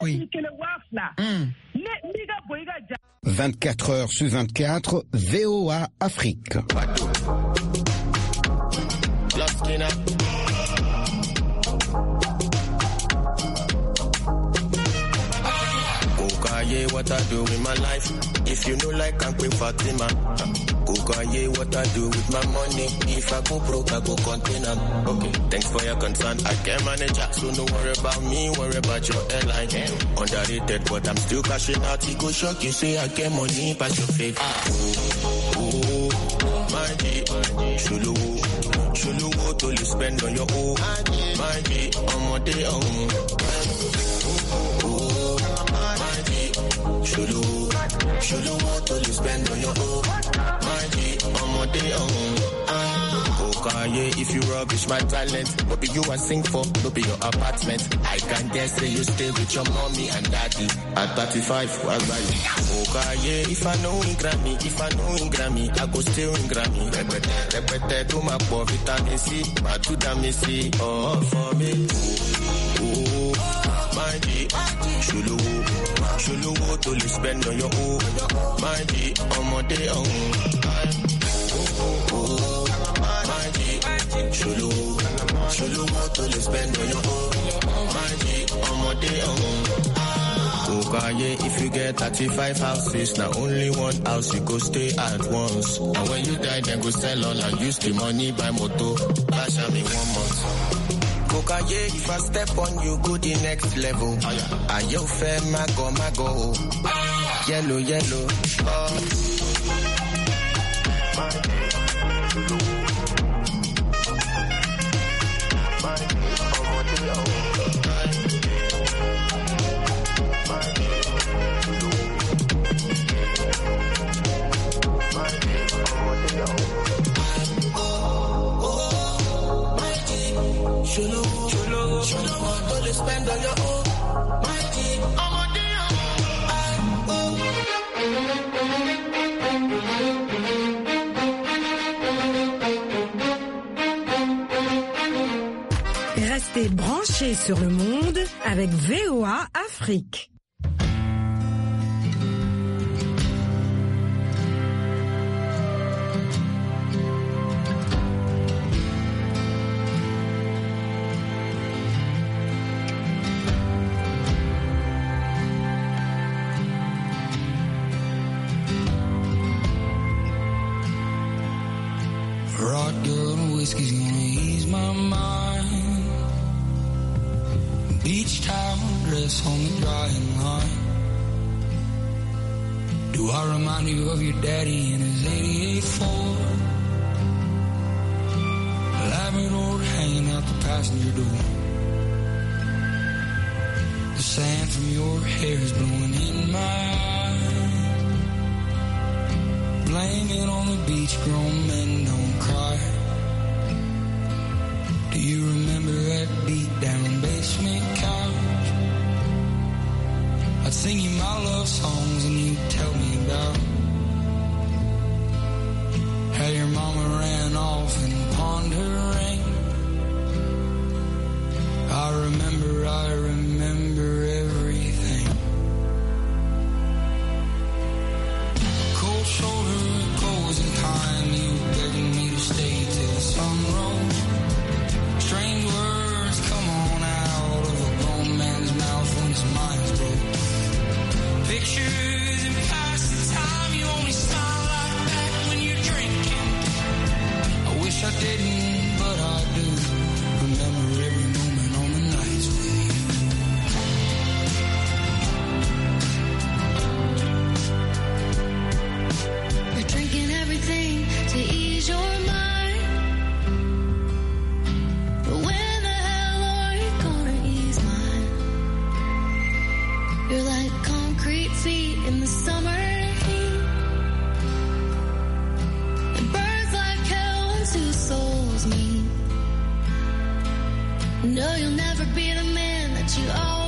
Oui. 24 heures sur 24, VOA Afrique. Kukaye, what I do with my life. If you know like I'm Queen Fatima. Kukaye, what I do with my money. If I go broke, I go contain them. Okay, thanks for your concern. I can manage that, so no worry about me, worry about your airline. Underrated, but I'm still cashing out. It go shock you, say I get money, pass your faith. My G, Shulu, to you spend on your own. My G, on my day, Shulu, what do you spend on your own? My G, on my day, Okaye, if you rubbish my talent, no be you I sing for, no be your apartment. I can guess that you stay with your mommy and daddy. At 35, what's right? Okaye, if I know in Grammy, I go still in Grammy. Repete, to my poor vitamin C, my to damn C, oh, for me. My G, Shulu, what do you spend on your own? My G, on my day, my G, Shulu, what do you spend on your own? My G, on my day, Okaye, if you get 35 houses, now only one house you go stay at once. And when you die, then go sell all and use the money buy moto. Cash me 1 month. Okaye, if I step on you, go the next level. Ayo fe mago. Yellow. Shulu, what do spend on your own? My G, I'm a Restez branchés sur le monde avec VOA Afrique. Whiskey's gonna ease my mind. Beach towel dress on the drying line. Do I remind you of your daddy in his 88 Ford? Labrador hanging out the passenger door. The sand from your hair is blowing in my eyes. Blame it on the beach, grown men don't cry. Do you remember that beat down basement couch? I'd sing you my love songs and you'd tell me about how your mama ran off and pawned her ring. I remember everything. Cold shoulder, closing time, you begging me to stay till the sun rose. Strange words come on out of a grown man's mouth when his mind's broke. Pictures and passing time, you only smile like that when you're drinking. I wish I didn't, but I do. Remember every moment on the nights with you. You're drinking everything to ease your mind. You're like concrete feet in the summer heat. It burns like hell when two souls meet. No, you'll never be the man that you always